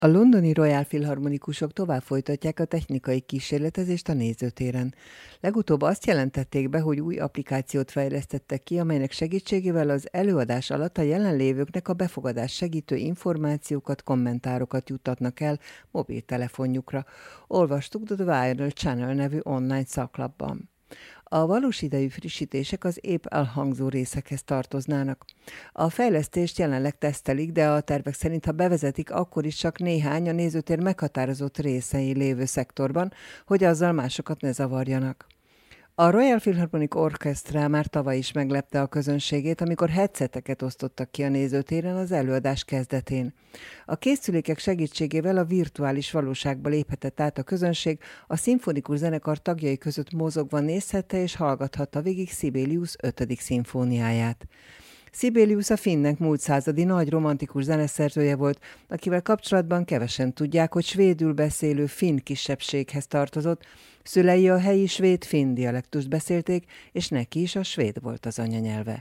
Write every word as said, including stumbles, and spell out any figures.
A londoni Royal Philharmonikusok tovább folytatják a technikai kísérletezést a nézőtéren. Legutóbb azt jelentették be, hogy új applikációt fejlesztettek ki, amelynek segítségével az előadás alatt a jelenlévőknek a befogadás segítő információkat, kommentárokat juttatnak el mobiltelefonjukra. Olvastuk The Viral Channel nevű online szaklapban. A valós idejű frissítések az épp elhangzó részekhez tartoznának. A fejlesztést jelenleg tesztelik, de a tervek szerint, ha bevezetik, akkor is csak néhány a nézőtér meghatározott részei lévő szektorban, hogy azzal másokat ne zavarjanak. A Royal Philharmonic Orchestra már tavaly is meglepte a közönségét, amikor headseteket osztottak ki a nézőtéren az előadás kezdetén. A készülékek segítségével a virtuális valóságba léphetett át a közönség, a szimfonikus zenekar tagjai között mozogva nézhette és hallgathatta végig Sibelius ötödik szimfóniáját. Sibelius a finnek múlt századi nagy romantikus zeneszerzője volt, akivel kapcsolatban kevesen tudják, hogy svédül beszélő finn kisebbséghez tartozott. Szülei a helyi svéd-finn dialektust beszélték, és neki is a svéd volt az anyanyelve.